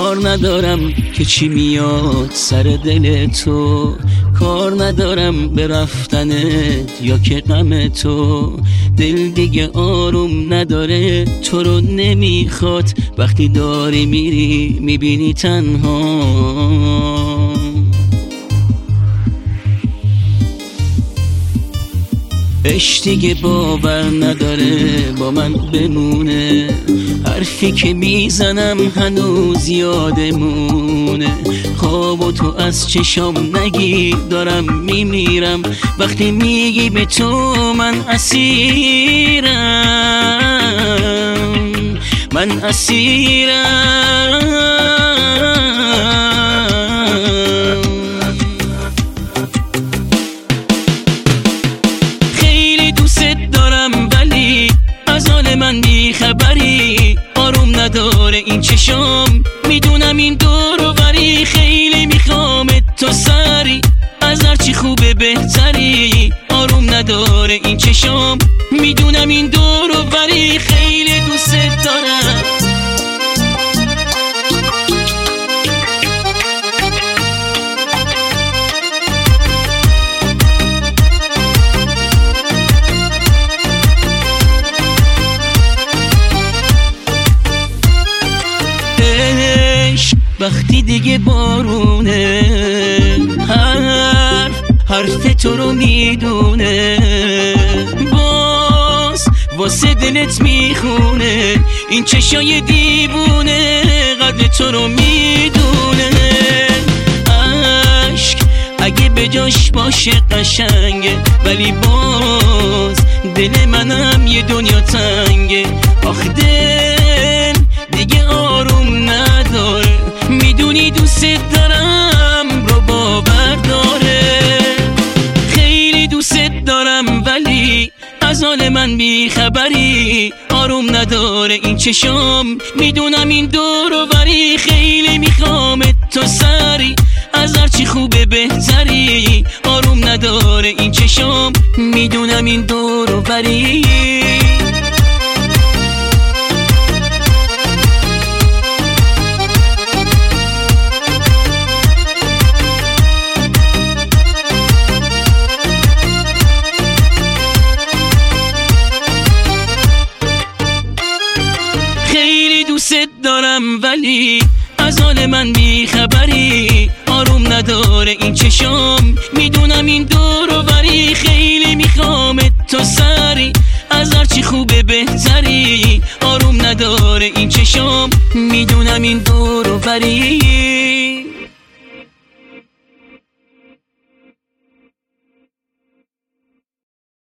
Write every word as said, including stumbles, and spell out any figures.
کار ندارم که چی میاد سر دل تو، کار ندارم به رفتنت یا که غم تو. دل دیگه آروم نداره، تو رو نمیخواد، وقتی داری میری میبینی تنها. عشق دیگه باور نداره با من بمونه، حرفی که میزنم هنوز یادمونه. خواب تو از چشام نگیر دارم میمیرم، وقتی میگی به تو من اسیرم، من اسیرم. من بی خبری آروم نداره این چشام، میدونم این دور و بری، خیلی میخوامت تو سری از هرچی خوبه بهتری. آروم نداره این چشام، میدونم این دور و بری، خیلی دوست دارم. وقتی دیگه بارونه، حرف حرف تو رو میدونه، باز واسه دلت میخونه. این چشای دیوونه قدر تو رو میدونه. عشق اگه به جاش باشه قشنگه، ولی باز دل منم یه دنیا تنگه. آخ دل دیگه آروم نداره، میدونی دوست دارم رو باور داره. خیلی دوست دارم ولی از حال من بی خبری، آروم نداره این چشام، میدونم این دور و بری، خیلی میخوامت تو سری از هرچی خوبه بهتری. آروم نداره این چشام، میدونم این دور و بری. دوست دارم ولی از حال من بی خبری، آروم نداره این چشام، میدونم این دور و بری، خیلی میخوامت تو سری از هرچی خوبه بهتری. آروم نداره این چشام، میدونم این دور و بری.